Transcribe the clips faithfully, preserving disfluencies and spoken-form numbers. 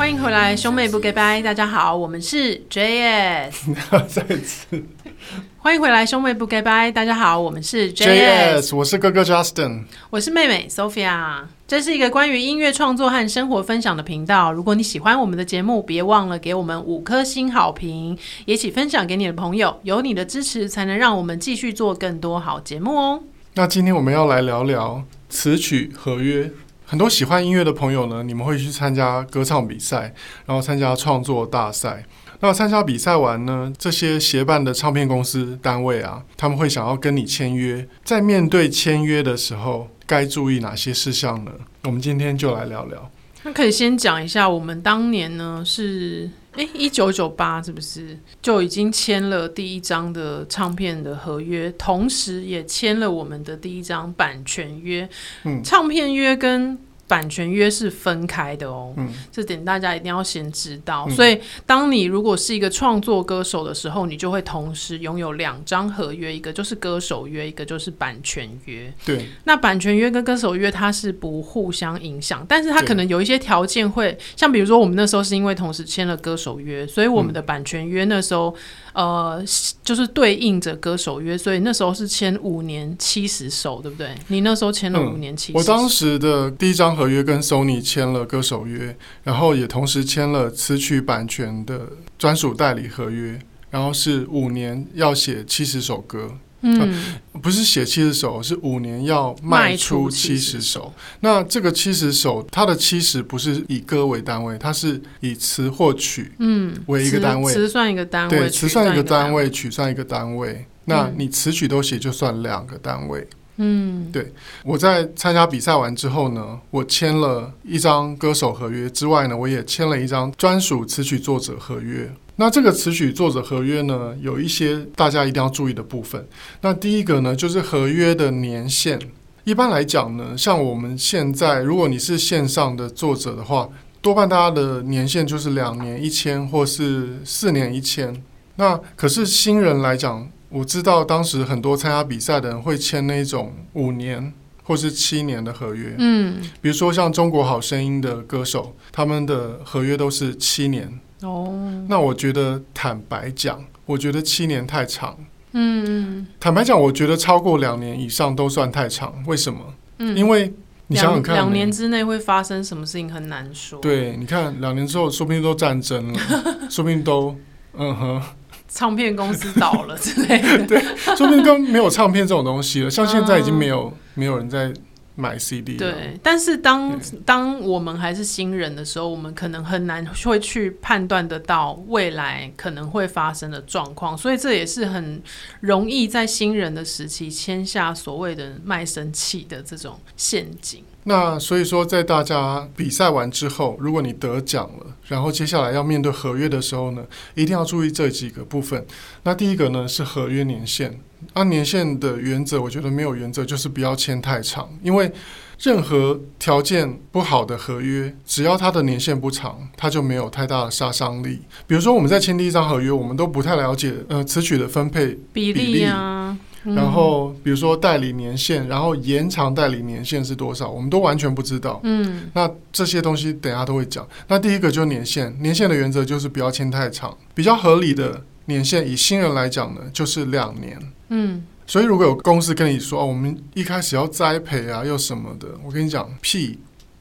欢迎回来，兄妹不给拜，大家好，我们是 J S。 再一次， 欢迎回来，兄妹不给拜，大家好，我们是 J S。 J S， 我是哥哥 Justin， 我是妹妹 Sophia。这是一个关于音乐创作和生活分享的频道。如果你喜欢我们的节目，别忘了给我们五颗星好评，也请分享给你的朋友。有你的支持，才能让我们继续做更多好节目哦。 那今天我们要来聊聊词曲合约。很多喜欢音乐的朋友呢，你们会去参加歌唱比赛，然后参加创作大赛。那参加比赛完呢，这些协办的唱片公司单位啊，他们会想要跟你签约。在面对签约的时候，该注意哪些事项呢？我们今天就来聊聊。 那可以先讲一下，我们当年呢是哎一九九八是不是就已经签了第一张的唱片的合约，同时也签了我们的第一张版权约。嗯，唱片约跟版权约是分开的哦，嗯、这点大家一定要先知道。嗯、所以，当你如果是一个创作歌手的时候，你就会同时拥有两张合约，一个就是歌手约，一个就是版权约。 对。那版权约跟歌手约它是不互相影响，但是它可能有一些条件会，像比如说我们那时候是因为同时签了歌手约，所以我们的版权约那时候、嗯、呃就是对应着歌手约，所以那时候是签五年七十首，对不对？你那时候签了五年七十首、嗯。 我当时的第一张合约跟 Sony 签了歌手约，然后也同时签了词曲版权的专属代理合约，然后是五年要写七十首歌。嗯、呃，不是写七十首，是五年要卖出七十首。那这个七十首，它的七十不是以歌为单位，它是以词或曲为一个单位， 词算一个单位， 对，词算一个单位，曲算一个单位。那你词曲都写，就算两个单位。嗯，对。我在参加比赛完之后呢，我签了一张歌手合约之外呢，我也签了一张专属词曲作者合约。那这个词曲作者合约呢，有一些大家一定要注意的部分。那第一个呢，就是合约的年限。一般来讲呢，像我们现在，如果你是线上的作者的话，多半大家的年限就是两年一签，或是四年一签。那可是新人来讲，我知道当时很多参加比赛的人会签那种五年或是七年的合约。嗯，比如说像中国好声音的歌手，他们的合约都是七年。哦，那我觉得坦白讲，我觉得七年太长。嗯，坦白讲，我觉得超过两年以上都算太长。为什么？嗯，因为你想想看， 两年之内会发生什么事情很难说。 对，你看两年之后，说不定都战争了，说不定都嗯哼。 唱片公司倒了之类的， 对，说不定都没有唱片这种东西了。像现在已经没有、嗯、没有人在买 C D 了。 对，但是当当我们还是新人的时候，我们可能很难会去判断得到未来可能会发生的状况，所以这也是很容易在新人的时期签下所谓的卖身契的这种陷阱。 那所以说，在大家比赛完之后，如果你得奖了，然后接下来要面对合约的时候呢，一定要注意这几个部分。那第一个呢是合约年限。按年限的原则，我觉得没有原则，就是不要签太长，因为任何条件不好的合约，只要它的年限不长，它就没有太大的杀伤力。比如说我们在签第一张合约，我们都不太了解呃词曲的分配比例啊。 然后比如说代理年限，然后延长代理年限是多少，我们都完全不知道。嗯，那这些东西等一下都会讲。那第一个就是年限，年限的原则就是不要签太长，比较合理的年限以新人来讲呢，就是两年。嗯，所以如果有公司跟你说、哦、我们一开始要栽培啊又什么的，我跟你讲屁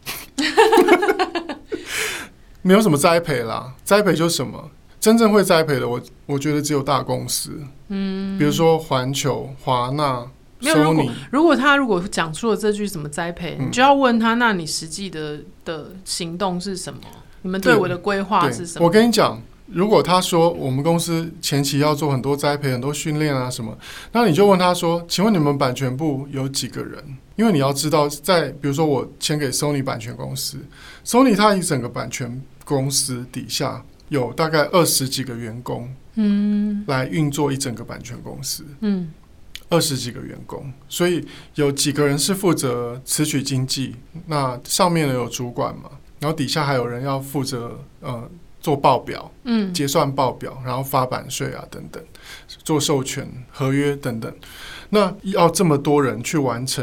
没有什么栽培啦，栽培就是什么真正会栽培的我，我觉得只有大公司，嗯，比如说环球、华纳、Sony。 如果他如果讲出了这句什么栽培、嗯，你就要问他，那你实际的的行动是什么？你们对我的规划是什么？ 我跟你讲，如果他说我们公司前期要做很多栽培、很多训练啊什么，那你就问他说，请问你们版权部有几个人？因为你要知道，在比如说我签给 Sony 版权公司 ，Sony 它一整个版权公司底下有大概二十几个员工，嗯，来运作一整个版权公司，嗯，二十几个员工，所以有几个人是负责词曲经纪，那上面有主管嘛，然后底下还有人要负责呃做报表，嗯，结算报表，然后发版税啊等等，做授权合约等等，那要这么多人去完成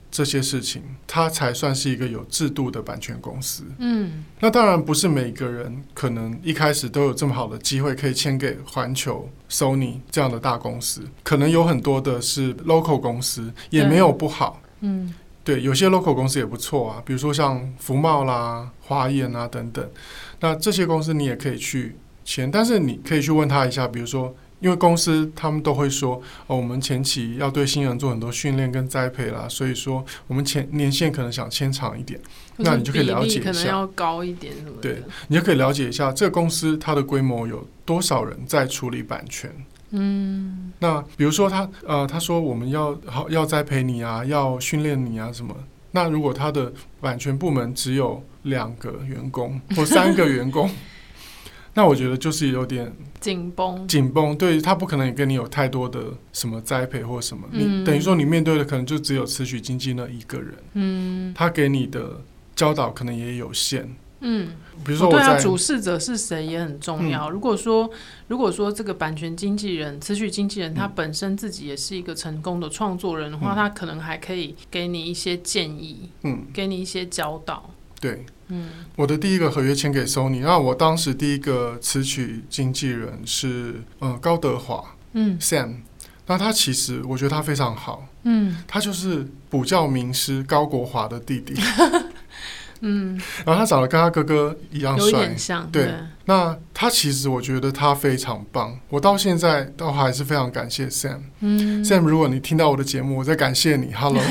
这些事情，它才算是一个有制度的版权公司。 嗯， 那当然不是每个人可能一开始都有这么好的机会可以签给环球、Sony 这样的大公司，可能有很多的是 local 公司，也没有不好。嗯，对，有些 local 公司也不错啊，比如说像福茂啦、华研啊等等。那这些公司你也可以去签，但是你可以去问他一下，比如说。因为公司他们都会说、哦、我们前期要对新人做很多训练跟栽培啦，所以说我们前年限可能想签长一点，那你就可以了解一下， 可能要高一点什么的。 对，你就可以了解一下这个公司它的规模有多少人在处理版权。嗯，那比如说他呃他说我们要要栽培你啊，要训练你啊什么，那如果他的版权部门只有两个员工或三个员工。那我觉得就是有点紧绷， 紧绷，对，他不可能也跟你有太多的什么栽培或什么，嗯、你等于说你面对的可能就只有词曲经纪那一个人，嗯，他给你的教导可能也有限，嗯，比如说我在、 哦、对啊，主事者是谁也很重要。嗯、如果说如果说这个版权经纪人、词曲经纪人他本身自己也是一个成功的创作人的话，嗯、他可能还可以给你一些建议，嗯，给你一些教导， 对。嗯，我的第一个合约签给 Sony， 那我当时第一个词曲经纪人是、呃、高德华，嗯 Sam， 那他其实我觉得他非常好，嗯，他就是补教名师高国华的弟弟，嗯，然后他长得跟他哥哥一样帅， 有点像， 对，对，那他其实我觉得他非常棒，我到现在都还是非常感谢 Sam， 嗯 Sam， 如果你听到我的节目，我再感谢你 ，Hello。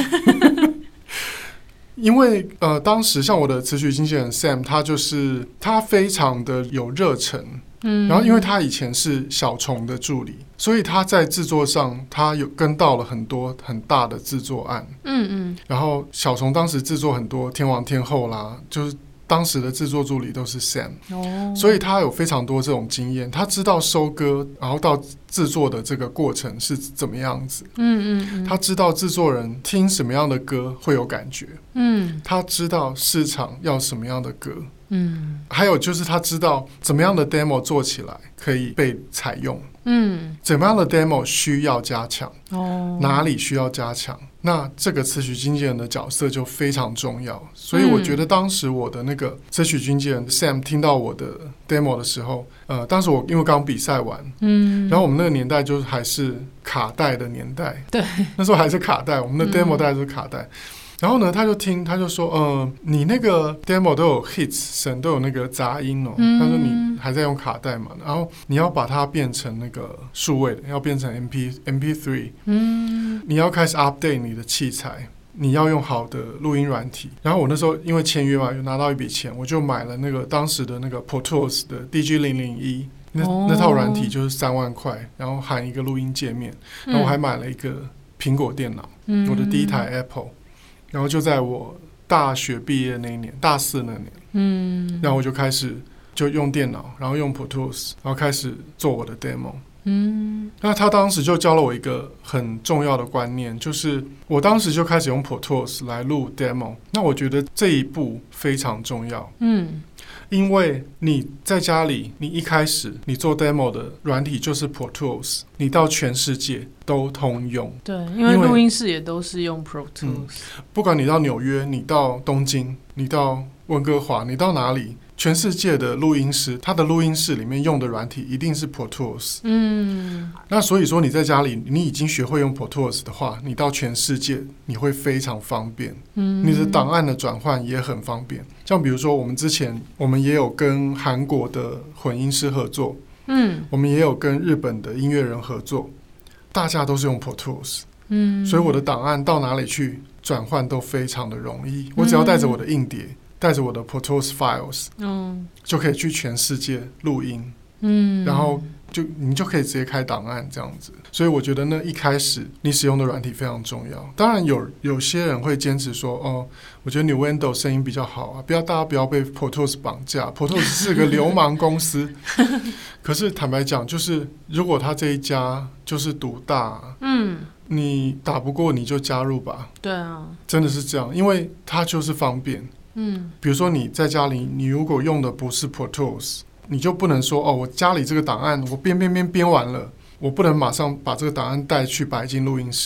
因为呃，当时像我的词曲经纪人 Sam， 他就是他非常的有热忱，嗯，然后因为他以前是小虫的助理，所以他在制作上他有跟到了很多很大的制作案，嗯嗯，然后小虫当时制作很多天王天后啦，就是当时的制作助理都是 Sam，哦，所以他有非常多这种经验，他知道收歌然后到制作的这个过程是怎么样子，嗯嗯嗯，他知道制作人听什么样的歌会有感觉，嗯，他知道市场要什么样的歌，嗯，还有就是他知道怎么样的 demo 做起来可以被采用，嗯，怎么样的 demo 需要加强，哦，哪里需要加强，那这个词曲经纪人的角色就非常重要。所以我觉得当时我的那个词曲经纪人 Sam 听到我的 demo 的时候，呃，当时我因为刚比赛完，嗯，然后我们那个年代就还是卡带的年代， 对， 那时候还是卡带，我们的 demo 带都是卡带。嗯，然后呢，他就听，他就说，呃，你那个 demo 都有 hits 声，都有那个杂音哦。嗯、他说你还在用卡带嘛，然后你要把它变成那个数位的，要变成 M P M P 三，嗯，你要开始 update 你的器材，你要用好的录音软体。然后我那时候因为签约嘛，有拿到一笔钱，我就买了那个当时的那个 Pro Tools 的 D G 零零一，那、哦、那套软体就是三万块，然后含一个录音界面，然后我还买了一个苹果电脑，嗯、我的第一台 Apple。然后就在我大学毕业那一年，大四那年，嗯，然后我就开始就用电脑，然后用 Pro Tools， 然后开始做我的 demo。嗯，那他当时就教了我一个很重要的观念，就是我当时就开始用 Pro Tools 来录 demo。那我觉得这一步非常重要。嗯。因为你在家里，你一开始你做 demo 的软体就是 Pro Tools， 你到全世界都通用。 对，因为录音室也都是用 Pro Tools，嗯、 不管你到纽约，你到东京，你到温哥华，你到哪里，全世界的录音室，它的录音室里面用的软体一定是 Pro Tools。嗯，那所以说你在家里，你已经学会用 Pro Tools 的话，你到全世界你会非常方便。嗯，你的档案的转换也很方便。像比如说，我们之前我们也有跟韩国的混音师合作，嗯，我们也有跟日本的音乐人合作，大家都是用 Pro Tools。嗯，所以我的档案到哪里去转换都非常的容易。我只要带着我的硬碟。带着我的 Pro Tools files，嗯，就可以去全世界录音，嗯，然后就你就可以直接开档案这样子。所以我觉得呢，一开始你使用的软体非常重要。当然有有些人会坚持说，哦，我觉得 Nuendo 声音比较好啊，不要大家不要被 Pro Tools 绑架 ，Pro Tools 是个流氓公司。可是坦白讲，就是如果他这一家就是独大，嗯。你打不过你就加入吧。 对啊， 真的是这样，因为它就是方便。嗯，比如说你在家里，你如果用的不是 Pro Tools， 你就不能说哦，我家里这个档案我编编编编完了，我不能马上把这个档案带去白金录音室，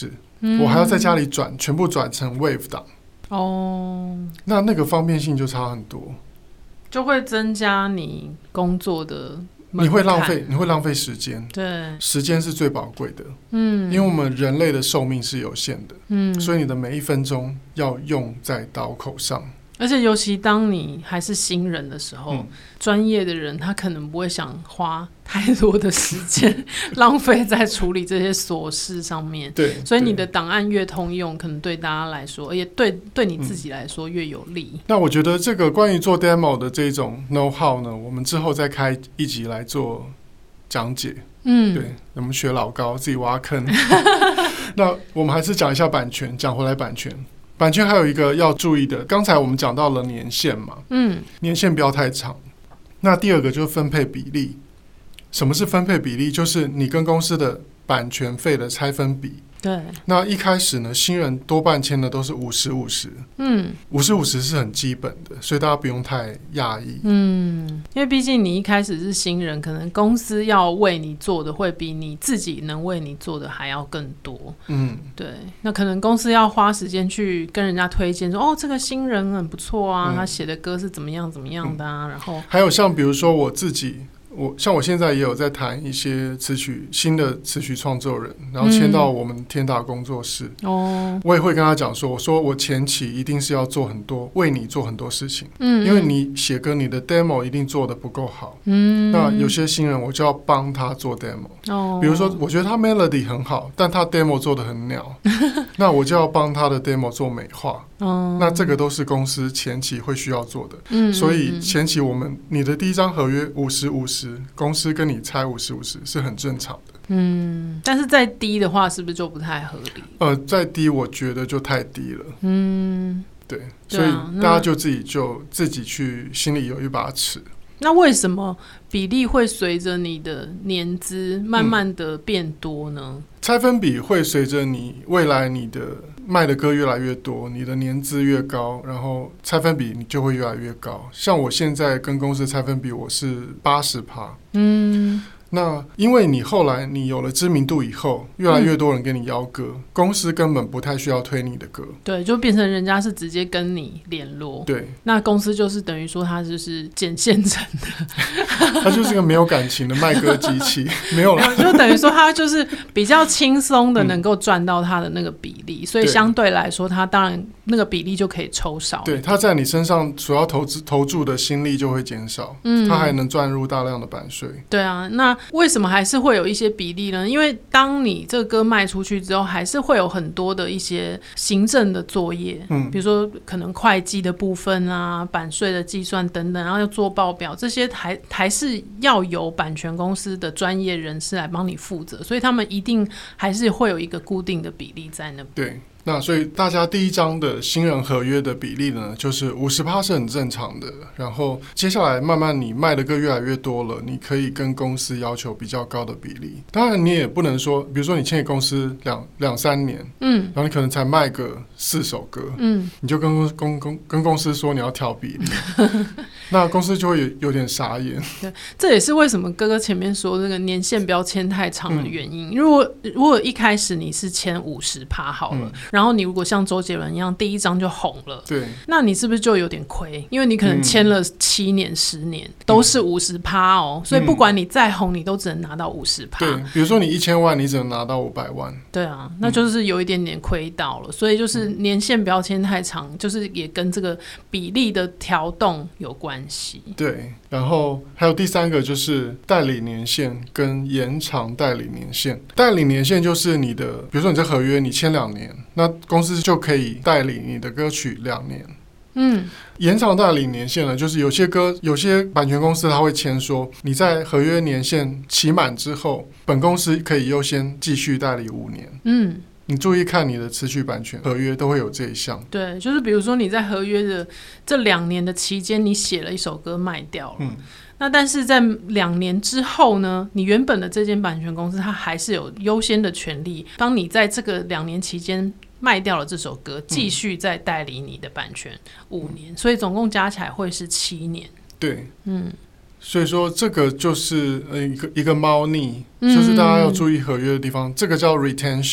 嗯、我还要在家里转，全部转成 Wave 档。 哦， 那那个方便性就差很多， 就会增加你工作的门槛， 你会浪费，你会浪费时间。 对， 时间是最宝贵的。 嗯， 因为我们人类的寿命是有限的， 嗯， 所以你的每一分钟要用在刀口上。 而且尤其当你还是新人的时候， 嗯、 专业的人他可能不会想花太多的时间浪费在处理这些琐事上面。 对， 所以你的档案越通用，可能对大家来说，而且对对你自己来说越有利。嗯、 那我觉得这个关于做 demo 的这种 know how 呢，我们之后再开一集来做讲解。嗯，对，我们学老高自己挖坑。那我们还是讲一下版权，讲回来版权。版权还有一个要注意的，刚才我们讲到了年限嘛，嗯，年限不要太长。那第二个就是分配比例。什么是分配比例？就是你跟公司的版权费的拆分比。 对， 那一开始呢，新人多半签的都是五十五十，嗯，五十五十是很基本的，所以大家不用太讶异， 嗯，因为毕竟你一开始是新人，可能公司要为你做的会比你自己能为你做的还要更多，嗯，对，那可能公司要花时间去跟人家推荐说，哦，这个新人很不错啊，嗯、他写的歌是怎么样怎么样的啊，嗯、然后还有像比如说我自己。我像我现在也有在谈一些词曲新的词曲创作人，然后签到我们天达工作室。哦、嗯，我也会跟他讲说，我说我前期一定是要做很多，为你做很多事情。嗯，因为你写歌，你的 demo 一定做得不够好。嗯，那有些新人我就要帮他做 demo。哦，比如说我觉得他 melody 很好，但他 demo 做得很鸟，那我就要帮他的 demo 做美化。哦，那这个都是公司前期会需要做的。嗯，所以前期我们你的第一张合约五十五十，公司跟你拆五十五十是很正常的。 嗯，但是再低的话，是不是就不太合理？ 呃，再低我觉得就太低了。嗯，对，所以大家就自己就自己去心里有一把尺。 那为什么比例会随着你的年资慢慢的变多呢？嗯、 拆分比会随着你未来你的卖的歌越来越多，你的年资越高，然后拆分比你就会越来越高。像我现在跟公司拆分比我是 百分之八十。嗯，那因为你后来你有了知名度以后，越来越多人跟你邀歌，嗯、公司根本不太需要推你的歌。 对，就变成人家是直接跟你联络。 对， 那公司就是等于说它就是捡现成的， 它就是个没有感情的卖歌机器，没有啦， 就等于说它就是比较轻松的能够赚到它的那个比例，嗯、所以相对来说，它当然那个比例就可以抽少。 对，它在你身上所要投资投注的心力就会减少，嗯，它还能赚入大量的版税。 对啊，那为什么还是会有一些比例呢？因为当你这个歌卖出去之后，还是会有很多的一些行政的作业，嗯，比如说可能会计的部分啊、版税的计算等等，然后要做报表，这些还还是要由版权公司的专业人士来帮你负责，所以他们一定还是会有一个固定的比例在那边。 对。那所以大家第一张的新人合约的比例呢，就是 百分之五十 是很正常的，然后接下来慢慢你卖的歌越来越多了，你可以跟公司要求比较高的比例。当然你也不能说，比如说你签给公司两两三年，嗯，然后你可能才卖个四首歌，嗯，你就跟公公跟公司说你要调比例，那公司就会 有, 有点傻眼。 对，这也是为什么哥哥前面说这个年限不要签太长的原因。嗯、如果如果一开始你是签 百分之五十 好了。嗯，然后你如果像周杰伦一样第一张就红了， 对， 那你是不是就有点亏？因为你可能签了七年、十年、嗯、都是 百分之五十 哦，所以不管你再红，你都只能拿到 百分之五十。 对，比如说你一千万，你只能拿到五百万。 对啊，那就是有一点点亏到了，所以就是年限不要签太长，就是也跟这个比例的调动有关系。 对，然后还有第三个就是代理年限跟延长代理年限。代理年限就是你的，比如说你这合约你签两年。那公司就可以代理你的歌曲两年。嗯，延长代理年限呢，就是有些歌，有些版权公司他会签说，你在合约年限期满之后，本公司可以优先继续代理五年。嗯，你注意看你的词曲版权合约都会有这一项。 对，就是比如说你在合约的这两年的期间，你写了一首歌卖掉了。嗯，那但是在两年之后呢，你原本的这间版权公司它还是有优先的权利，当你在这个两年期间卖掉了这首歌，继续再代理你的版权五年，嗯、所以总共加起来会是七年。 对，嗯，所以说这个就是一个一个猫腻，嗯、就是大家要注意合约的地方，这个叫 retention。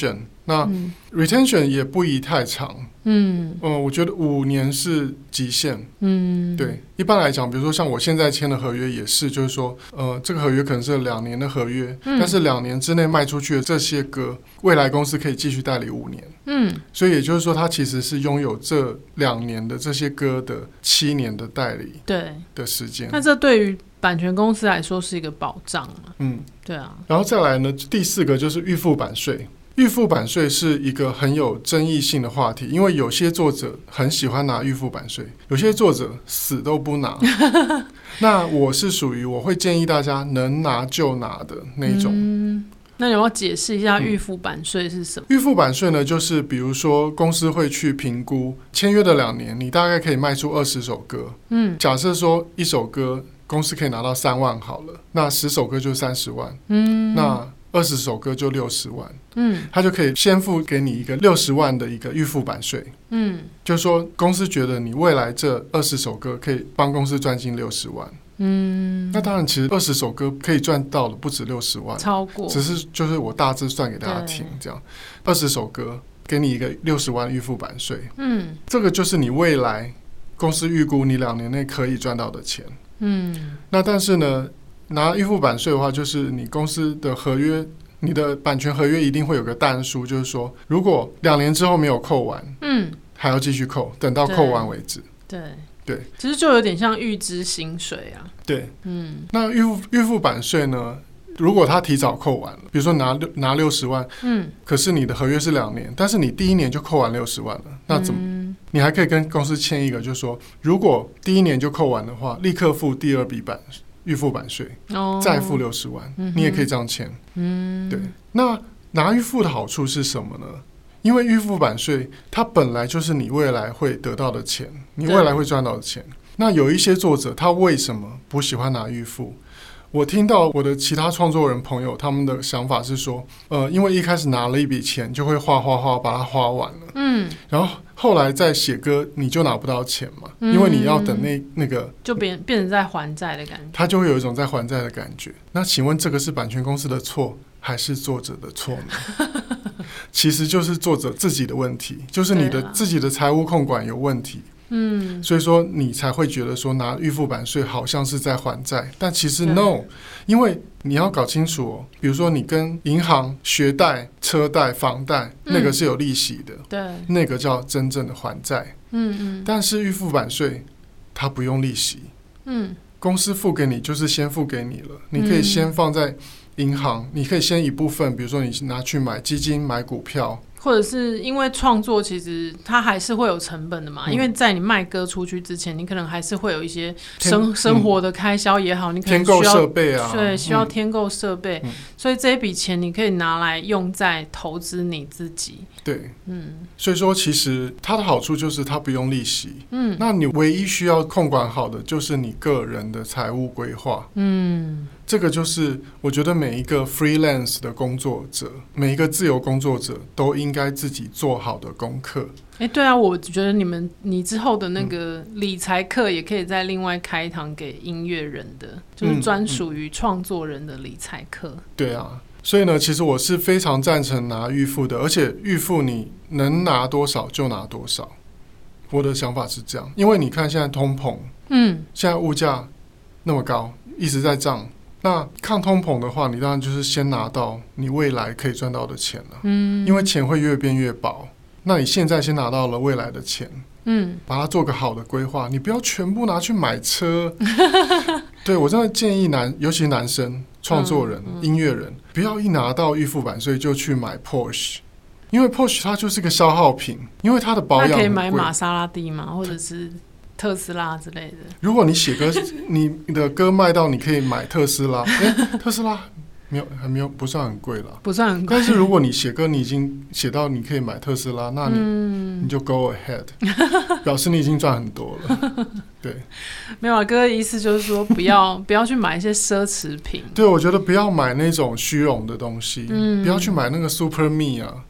那、嗯、retention 也不宜太长，嗯，呃、我觉得五年是极限，嗯，对，一般来讲，比如说像我现在签的合约也是，就是说，呃，这个合约可能是两年的合约，嗯、但是两年之内卖出去的这些歌，未来公司可以继续代理五年，嗯，所以也就是说，它其实是拥有这两年的这些歌的七年的代理对的时间。 那这对于版权公司来说是一个保障啊，嗯，对啊。 然后再来呢，第四个就是预付版税。预付版税是一个很有争议性的话题，因为有些作者很喜欢拿预付版税，有些作者死都不拿。那我是属于我会建议大家能拿就拿的那种。嗯， 那你要不要解释一下预付版税是什么？ 预付版税呢，就是比如说公司会去评估签约的两年，你大概可以卖出二十首歌。嗯，假设说一首歌公司可以拿到三万好了，那十首歌就三十万。嗯，那二十首歌就六十万，嗯，他就可以先付给你一个六十万的一个预付版税，嗯，就是说公司觉得你未来这二十首歌可以帮公司赚进六十万，嗯，那当然其实二十首歌可以赚到的不止六十万， 超过， 只是就是我大致算给大家听，这样二十首歌给你一个六十万预付版税，嗯，这个就是你未来公司预估你两年内可以赚到的钱，嗯，那但是呢，拿预付版税的话，就是你公司的合约，你的版权合约一定会有个但书，就是说，如果两年之后没有扣完，嗯，还要继续扣，等到扣完为止。 对对， 其实就有点像预支薪水啊。 对，嗯，那预付预付版税呢？如果他提早扣完了，比如说拿拿六十万，嗯，可是你的合约是两年，但是你第一年就扣完六十万了，那怎么？嗯，你还可以跟公司签一个，就是说，如果第一年就扣完的话，立刻付第二笔版预付版税，哦，再付六十万，嗯，你也可以这样签。嗯，对。那拿预付的好处是什么呢？因为预付版税它本来就是你未来会得到的钱，你未来会赚到的钱。那有一些作者他为什么不喜欢拿预付？我听到我的其他创作人朋友他们的想法是说，呃，因为一开始拿了一笔钱就会花花花把它花完了，嗯，然后后来再写歌你就拿不到钱嘛，嗯，因为你要等那那个就变变成在还债的感觉， 他就会有一种在还债的感觉。那请问这个是版权公司的错还是作者的错呢？其实就是作者自己的问题，就是你的自己的财务控管有问题。嗯，所以说你才会觉得说拿预付版税好像是在还债，但其实 no， 因为你要搞清楚哦，比如说你跟银行学贷、车贷、房贷，嗯，那个是有利息的，对，那个叫真正的还债。嗯嗯，但是预付版税它不用利息，嗯，公司付给你就是先付给你了，你可以先放在银行，嗯，你可以先一部分，比如说你拿去买基金、买股票。 或者是因为创作其实它还是会有成本的嘛，嗯，因为在你卖歌出去之前你可能还是会有一些 生, 生活的开销也好，你可能需要添购设备啊， 对，需要添购设备，嗯，所以这一笔钱你可以拿来用在投资你自己。 对，嗯，所以说其实它的好处就是它不用利息，嗯，那你唯一需要控管好的就是你个人的财务规划，嗯，这个就是我觉得每一个 freelance 的工作者，每一个自由工作者都应该自己做好的功课。 哎，对啊，我觉得你们你之后的那个理财课也可以再另外开一堂给音乐人的，就是专属于创作人的理财课。嗯嗯。 对啊，所以呢，其实我是非常赞成拿预付的，而且预付你能拿多少就拿多少。我的想法是这样，因为你看现在通膨，嗯，现在物价那么高，一直在涨。那抗通膨的话，你当然就是先拿到你未来可以赚到的钱了，嗯，因为钱会越变越薄。那你现在先拿到了未来的钱，嗯，把它做个好的规划，你不要全部拿去买车。对，我真的建议男，尤其男生创作人、嗯嗯、音乐人，不要一拿到预付版税就去买 Porsche， 因为 Porsche 它就是个消耗品，因为它的保养很贵。 那可以买玛莎拉蒂吗？或者是特斯拉之类的？ 如果你写歌，你的歌卖到你可以买特斯拉，哎，特斯拉没有，还没有，不算很贵啦， 不算很贵。 但是如果你写歌，你已经写到你可以买特斯拉，那你、嗯、你就 go ahead， 表示你已经赚很多了。对， 没有啊，哥的意思就是说，不要不要去买一些奢侈品。 对，我觉得不要买那种虚荣的东西，嗯、不要去买那个 Super Me 啊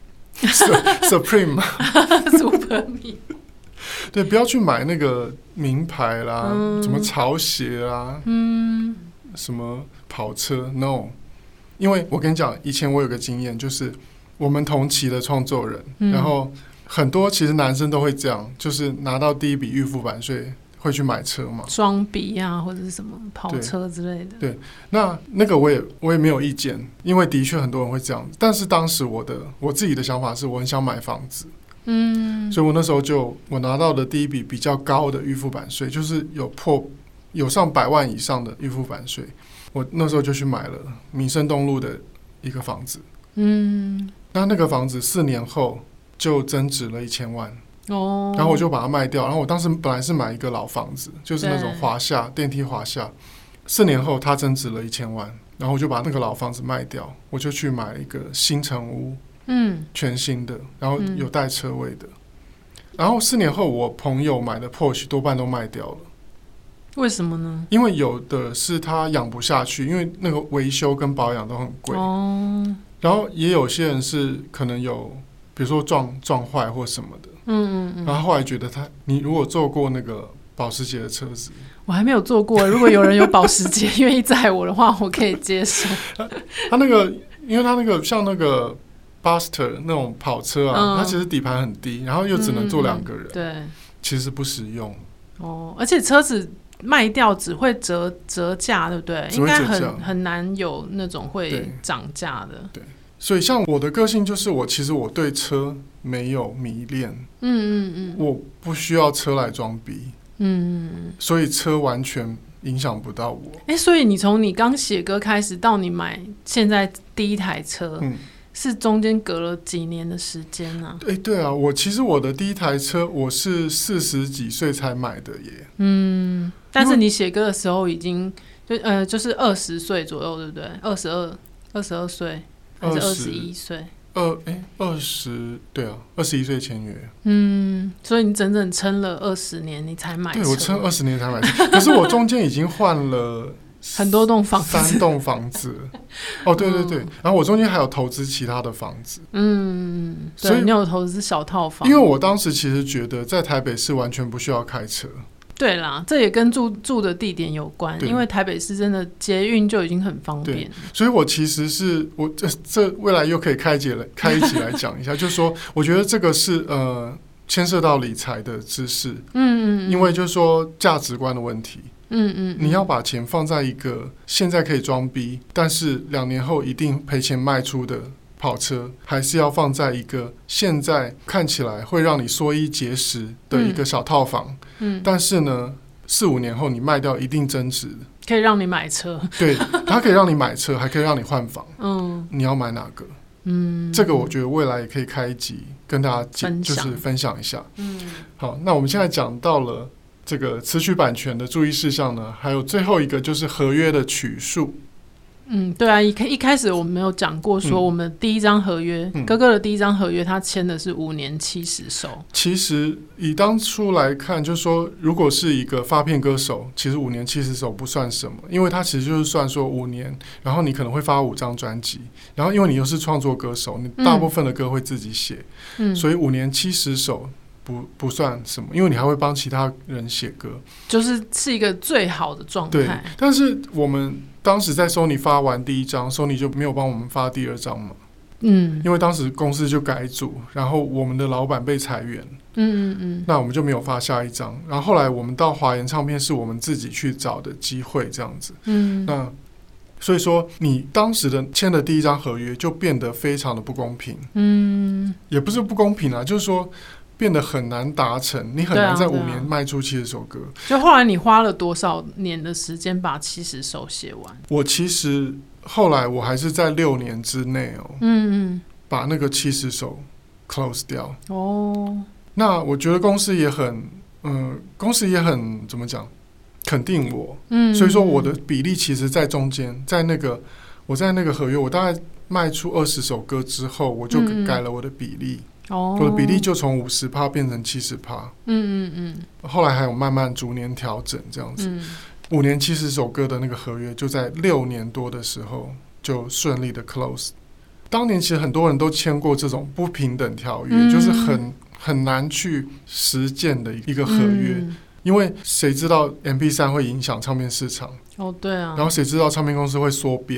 ，Supreme 啊 ，Super Me。 对，不要去买那个名牌啦，嗯、什么潮鞋啦，嗯，什么跑车 ，no。因为我跟你讲，以前我有个经验，就是我们同期的创作人，嗯、然后很多其实男生都会这样，就是拿到第一笔预付版税会去买车嘛， 双笔啊或者是什么跑车之类的。 对，那那个我也我也没有意见，因为的确很多人会这样。但是当时我的我自己的想法是我很想买房子，嗯，所以我那时候就我拿到的第一笔比较高的预付版税，就是有破有上百万以上的预付版税，我那时候就去买了民生东路的一个房子，嗯，那那个房子四年后就增值了一千万。哦，然后我就把它卖掉，然后我当时本来是买一个老房子，就是那种华夏电梯华夏，四年后它增值了一千万，然后我就把那个老房子卖掉，我就去买一个新城屋，嗯，全新的，然后有带车位的，嗯、然后四年后我朋友买的 Porsche 多半都卖掉了， 为什么呢？ 因为有的是他养不下去，因为那个维修跟保养都很贵，哦，然后也有些人是可能有比如说撞撞坏或什么的。嗯嗯嗯，然后后来觉得他，你如果坐过那个保时捷的车子， 我还没有坐过。如果有人有保时捷愿意载我的话，我可以接受。 他那个，因为他那个像那个 Buster 那种跑车啊，嗯、它其实底盘很低，然后又只能坐两个人，嗯、对，其实不实用。 哦，而且车子卖掉只会折折价，对不对？应该很很难有那种会涨价的。 对。对，所以像我的个性就是我其实我对车没有迷恋，嗯嗯嗯，我不需要车来装逼，嗯，所以车完全影响不到我。 哎、欸，所以你从你刚写歌开始到你买现在第一台车，嗯，是中间隔了几年的时间呢、啊？ 哎、欸，对啊，我其实我的第一台车我是四十几岁才买的耶，嗯， 但是你写歌的时候已经就呃就是二十岁左右，对不对？二十二二十二岁。还是二十一岁？ 二哎，二十对啊，二十一岁签约。 嗯，所以你整整撑了二十年，你才买车。 对，我撑二十年才买车，可是我中间已经换了很多栋房子， 三栋房子。哦，对对对，嗯、然后我中间还有投资其他的房子。 嗯，对，所以你有投资小套房。 因为我当时其实觉得在台北市完全不需要开车。 对啦，这也跟住住的地点有关，因为台北市真的捷运就已经很方便。 所以我其实是我这这未来又可以开节了，开一集来讲一下，就是说，我觉得这个是呃牵涉到理财的知识，嗯嗯，因为就是说价值观的问题。嗯嗯，你要把钱放在一个现在可以装逼，但是两年后一定赔钱卖出的跑车，还是要放在一个现在看起来会让你缩衣节食的一个小套房，嗯，但是呢，四五年后你卖掉一定增值， 可以让你买车， 对，它可以让你买车，还可以让你换房，嗯，你要买哪个？嗯，这个我觉得未来也可以开一集跟大家分就是分享一下，嗯，好，那我们现在讲到了这个词曲版权的注意事项呢，还有最后一个就是合约的曲数。 嗯，对啊，一一开始我们有讲过说，我们第一张合约，嗯、哥哥的第一张合约，他签的是五年七十首。 其实以当初来看，就是说，如果是一个发片歌手，其实五年七十首不算什么，因为他其实就是算说五年，然后你可能会发五张专辑，然后因为你又是创作歌手，你大部分的歌会自己写，嗯，所以五年七十首。不不算什么，因为你还会帮其他人写歌， 就是是一个最好的状态。 对，但是我们当时在 Sony 发完第一张 ，Sony 就没有帮我们发第二张嘛。嗯，因为当时公司就改组，然后我们的老板被裁员，嗯嗯嗯，那我们就没有发下一张。然后后来我们到华研唱片是我们自己去找的机会，这样子。嗯，那所以说你当时的签的第一张合约就变得非常的不公平。嗯，也不是不公平啊，就是说。变得很难达成，你很难在五年卖出七十首歌。 就后来你花了多少年的时间把七十首写完？ 我其实后来我还是在六年之内哦，嗯嗯，把那个七十首 close 掉。哦，那我觉得公司也很，嗯、呃，公司也很怎么讲，肯定我。嗯，所以说我的比例其实在中间，在那个我在那个合约，我大概卖出二十首歌之后，我就改了我的比例。嗯哦、我的比例就从 百分之五十 变成 百分之七十。嗯嗯嗯。后来还有慢慢逐年调整这样子。嗯、五年七十首歌的那个合约，就在六年多的时候就顺利的 close。当年其实很多人都签过这种不平等条约，嗯、就是很很难去实践的一个合约，嗯、因为谁知道 M P 三 会影响唱片市场？ 哦，对啊。 然后谁知道唱片公司会缩编？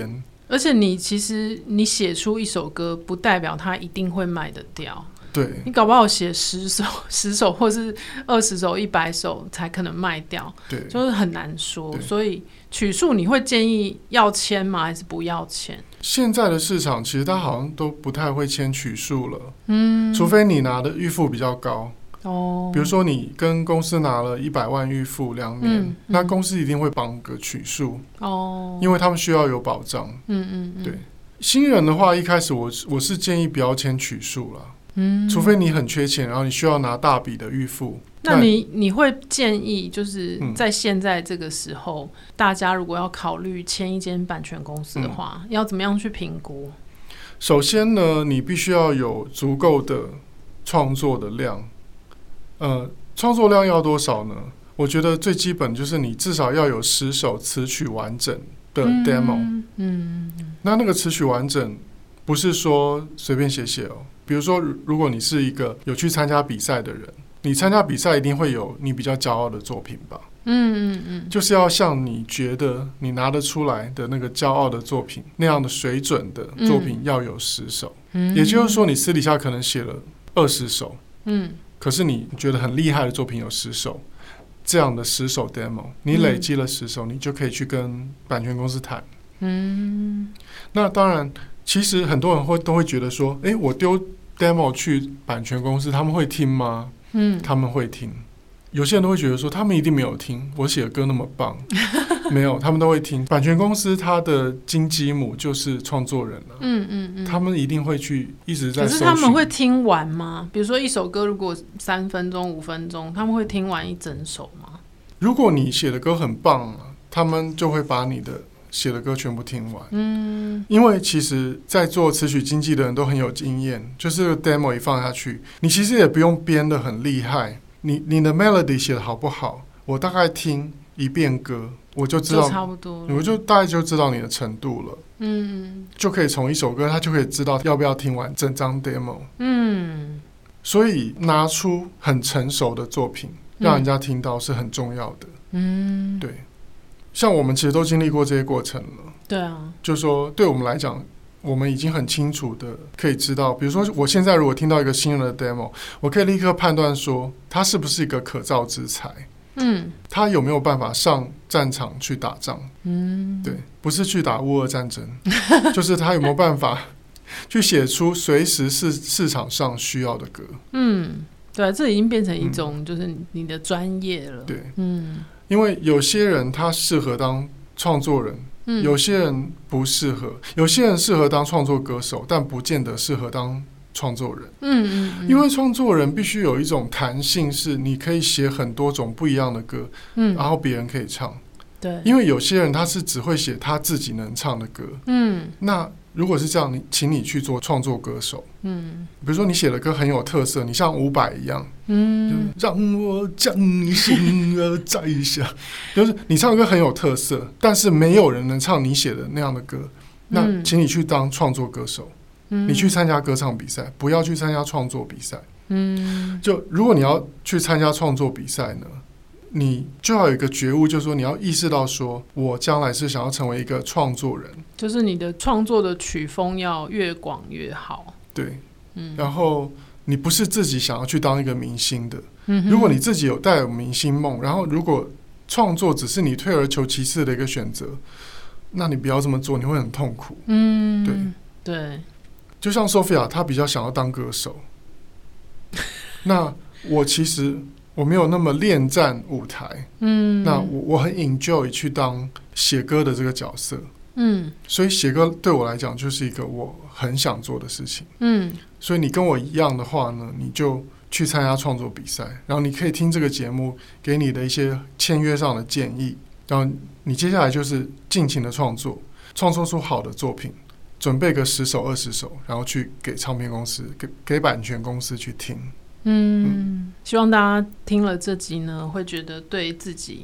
而且你其实你写出一首歌，不代表它一定会卖得掉。 对， 你搞不好写十首、十首或是二十首、一百首才可能卖掉， 对， 就是很难说。所以曲数你会建议要签吗？还是不要签？ 现在的市场其实它好像都不太会签曲数了，嗯，除非你拿的预付比较高。哦，比如说你跟公司拿了一百万预付两年，嗯嗯，那公司一定会绑个曲数哦，因为他们需要有保障。嗯嗯嗯，对。新人的话，一开始我我是建议不要签曲数了。嗯，除非你很缺钱，然后你需要拿大笔的预付。 那你你会建议，就是在现在这个时候，嗯，大家如果要考虑签一间版权公司的话，嗯，要怎么样去评估？ 首先呢，你必须要有足够的创作的量。呃，创作量要多少呢？我觉得最基本就是你至少要有十首词曲完整的 demo。嗯，嗯，那那个词曲完整不是说随便写写哦。比如说，如果你是一个有去参加比赛的人，你参加比赛一定会有你比较骄傲的作品吧？嗯嗯嗯，就是要像你觉得你拿得出来的那个骄傲的作品那样的水准的作品要有十首。嗯，也就是说，你私底下可能写了二十首，嗯，可是你觉得很厉害的作品有十首，这样的十首 demo， 你累积了十首，你就可以去跟版权公司谈。嗯，那当然。其实很多人会都会觉得说，哎，我丢 demo 去版权公司，他们会听吗？嗯，他们会听。有些人都会觉得说，他们一定没有听我写的歌那么棒，没有，他们都会听。版权公司它的金鸡母就是创作人了，嗯嗯嗯，他们一定会去一直在搜寻。 可是他们会听完吗？比如说一首歌如果三分钟、五分钟，他们会听完一整首吗？ 如果你写的歌很棒，他们就会把你的写的歌全部听完。嗯，因为其实在做词曲经纪的人都很有经验，就是这个 demo 一放下去，你其实也不用编得很厉害，你你的 melody 写的好不好，我大概听一遍歌我就知道， 就差不多了， 我就大概就知道你的程度了。嗯，就可以从一首歌他就可以知道要不要听完整张 demo。嗯，所以拿出很成熟的作品让人家听到是很重要的。嗯，对。像我们其实都经历过这些过程了。 对啊， 就是说对我们来讲，我们已经很清楚的可以知道，比如说我现在如果听到一个新人的 demo， 我可以立刻判断说他是不是一个可造之才。嗯，他有没有办法上战场去打仗？嗯，对，不是去打乌俄战争，就是他有没有办法去写出随时是市场上需要的歌。嗯， 对啊，这已经变成一种就是你的专业了。 对，嗯。因为有些人他适合当创作人，嗯，有些人不适合，有些人适合当创作歌手，但不见得适合当创作人。嗯嗯嗯，因为创作人必须有一种弹性，是你可以写很多种不一样的歌，嗯，然后别人可以唱。对，因为有些人他是只会写他自己能唱的歌，嗯，那如果是这样，你请你去做创作歌手，嗯，比如说你写的歌很有特色，你像伍佰一样，嗯，让我将你心儿摘下，就是你唱的歌很有特色，但是没有人能唱你写的那样的歌，那请你去当创作歌手，嗯，你去参加歌唱比赛，不要去参加创作比赛，嗯，就如果你要去参加创作比赛呢，你就要有一个觉悟，就是说你要意识到说我将来是想要成为一个创作人， 就是你的创作的曲风要越广越好。 对，嗯，然后你不是自己想要去当一个明星的，嗯，如果你自己有带有明星梦，然后如果创作只是你退而求其次的一个选择，那你不要这么做，你会很痛苦。嗯，对对， 就像 Sophia 她比较想要当歌手，那我其实我没有那么恋战舞台，嗯，那我我很 enjoy 去当写歌的这个角色，嗯，所以写歌对我来讲就是一个我很想做的事情，嗯，所以你跟我一样的话呢，你就去参加创作比赛，然后你可以听这个节目给你的一些签约上的建议，然后你接下来就是尽情的创作，创作出好的作品，准备个十首二十首，然后去给唱片公司给给版权公司去听。嗯， 希望大家听了这集呢，会觉得对自己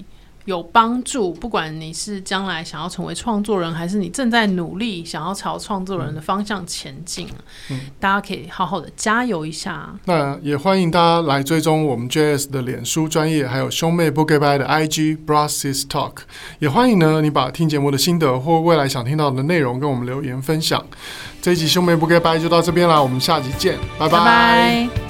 有帮助，不管你是将来想要成为创作人，还是你正在努力想要朝创作人的方向前进、嗯、大家可以好好的加油一下。 那也欢迎大家来追踪我们 J S 的脸书专页，还有兄妹不给拜的 I G Brosis Talk。 也欢迎呢你把听节目的心得或未来想听到的内容跟我们留言分享。这一集兄妹不给拜就到这边啦，我们下集见，拜拜。 拜拜。